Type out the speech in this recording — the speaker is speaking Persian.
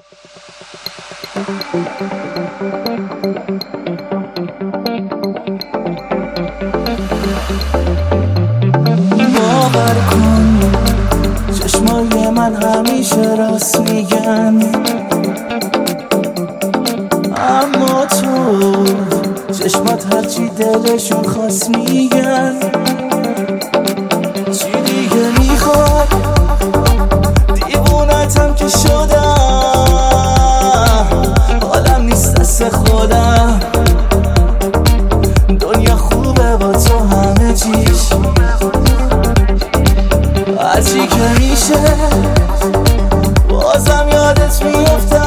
باور کن چشمای من همیشه راست میگن، اما تو چشمات هرچی دلشون خواست میگن. چی دیگه میخواد؟ دیوونتم که شدم، حالم نیست دست خودم. دنیا خوبه با تو همه چیش، هرچی که میشه بازم یادت میفته.